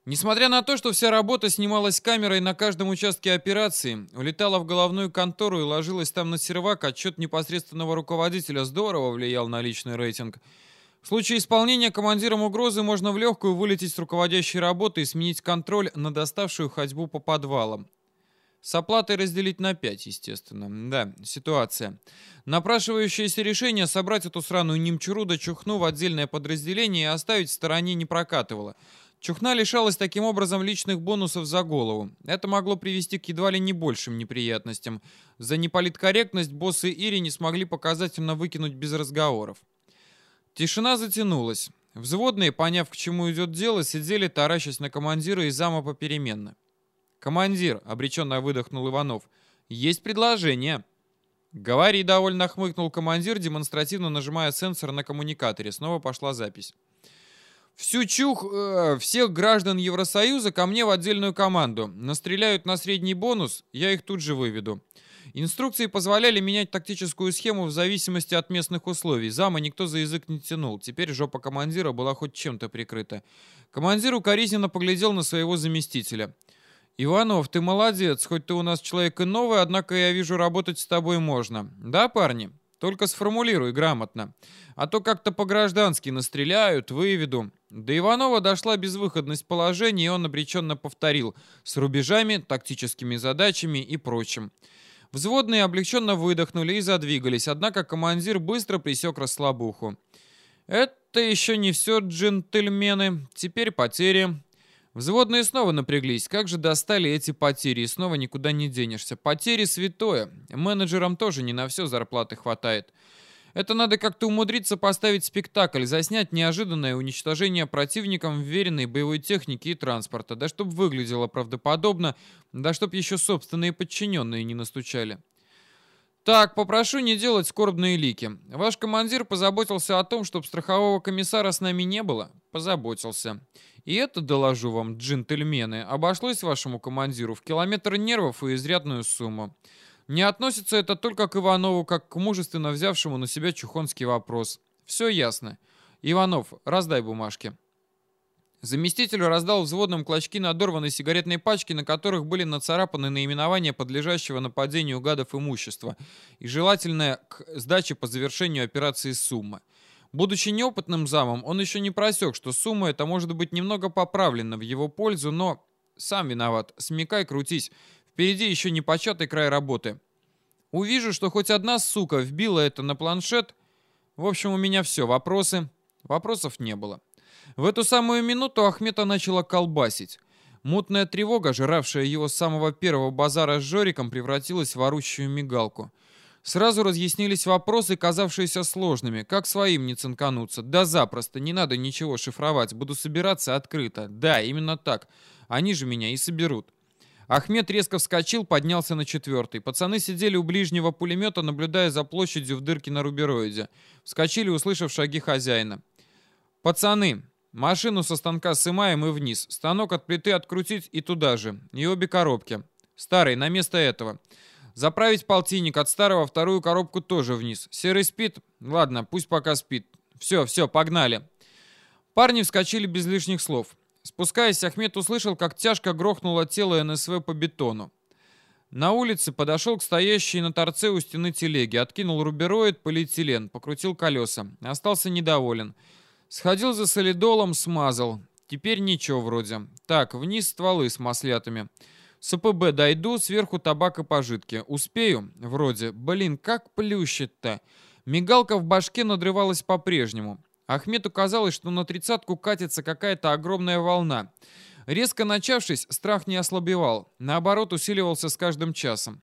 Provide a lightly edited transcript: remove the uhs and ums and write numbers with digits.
Несмотря на то, что вся работа снималась камерой на каждом участке операции, улетала в головную контору и ложилась там на сервак, отчет непосредственного руководителя здорово влиял на личный рейтинг. В случае исполнения командиром угрозы можно в легкую вылететь с руководящей работы и сменить контроль на доставшую ходьбу по подвалам. С оплатой разделить на 5, естественно. Да, ситуация. Напрашивающееся решение собрать эту сраную немчуру да чухну в отдельное подразделение и оставить в стороне не прокатывало. Чухна лишалась таким образом личных бонусов за голову. Это могло привести к едва ли не большим неприятностям. За неполиткорректность боссы Ири не смогли показательно выкинуть без разговоров. Тишина затянулась. Взводные, поняв, к чему идет дело, сидели, таращась на командира и зама попеременно. «Командир», — обреченно выдохнул Иванов, — «есть предложение». «Говори», — довольно хмыкнул командир, демонстративно нажимая сенсор на коммуникаторе. Снова пошла запись. Всех граждан Евросоюза ко мне в отдельную команду. Настреляют на средний бонус, я их тут же выведу. Инструкции позволяли менять тактическую схему в зависимости от местных условий. Зама никто за язык не тянул. Теперь жопа командира была хоть чем-то прикрыта. Командир укоризненно поглядел на своего заместителя. «Иванов, ты молодец, хоть ты у нас человек и новый, однако я вижу, работать с тобой можно. Да, парни? Только сформулируй грамотно. А то как-то по-граждански настреляют, выведу». До Иванова дошла безвыходность положения, и он обреченно повторил с рубежами, тактическими задачами и прочим. Взводные облегченно выдохнули и задвигались, однако командир быстро пресек расслабуху. «Это еще не все, джентльмены. Теперь потери». Взводные снова напряглись. Как же достали эти потери, и снова никуда не денешься. Потери святое. Менеджерам тоже не на все зарплаты хватает. Это надо как-то умудриться поставить спектакль, заснять неожиданное уничтожение противником вверенной боевой техники и транспорта, да чтоб выглядело правдоподобно, да чтоб еще собственные подчиненные не настучали. Так, попрошу не делать скорбные лики. Ваш командир позаботился о том, чтобы страхового комиссара с нами не было? Позаботился. И это, доложу вам, джентльмены, обошлось вашему командиру в километр нервов и изрядную сумму. Не относится это только к Иванову, как к мужественно взявшему на себя чухонский вопрос. Все ясно. Иванов, раздай бумажки. Заместитель раздал взводным клочки надорванной сигаретной пачки, на которых были нацарапаны наименования подлежащего нападению гадов имущества и желательная к сдаче по завершению операции сумма. Будучи неопытным замом, он еще не просек, что сумма эта может быть немного поправлена в его пользу, но сам виноват. Смекай, крутись. Впереди еще непочатый край работы. Увижу, что хоть одна сука вбила это на планшет. В общем, у меня все. Вопросы? Вопросов не было. В эту самую минуту Ахмета начала колбасить. Мутная тревога, жравшая его с самого первого базара с Жориком, превратилась в орущую мигалку. Сразу разъяснились вопросы, казавшиеся сложными. Как своим не цинкануться? Да запросто, не надо ничего шифровать. Буду собираться открыто. Да, именно так. Они же меня и соберут. Ахмед резко вскочил, поднялся на четвертый. Пацаны сидели у ближнего пулемета, наблюдая за площадью в дырке на рубероиде. Вскочили, услышав шаги хозяина. «Пацаны, машину со станка сымаем и вниз. Станок от плиты открутить и туда же. И обе коробки. Старый, на место этого. Заправить полтинник, от старого вторую коробку тоже вниз. Серый спит? Ладно, пусть пока спит. Все, погнали». Парни вскочили без лишних слов. Спускаясь, Ахмед услышал, как тяжко грохнуло тело НСВ по бетону. На улице подошел к стоящей на торце у стены телеги, откинул рубероид, полиэтилен, покрутил колеса. Остался недоволен. Сходил за солидолом, смазал. Теперь ничего вроде. Так, вниз стволы с маслятами. С АПБ дойду, сверху табак и пожитки. Успею? Вроде. Блин, как плющит-то. Мигалка в башке надрывалась по-прежнему. Ахмету казалось, что на тридцатку катится какая-то огромная волна. Резко начавшись, страх не ослабевал. Наоборот, усиливался с каждым часом.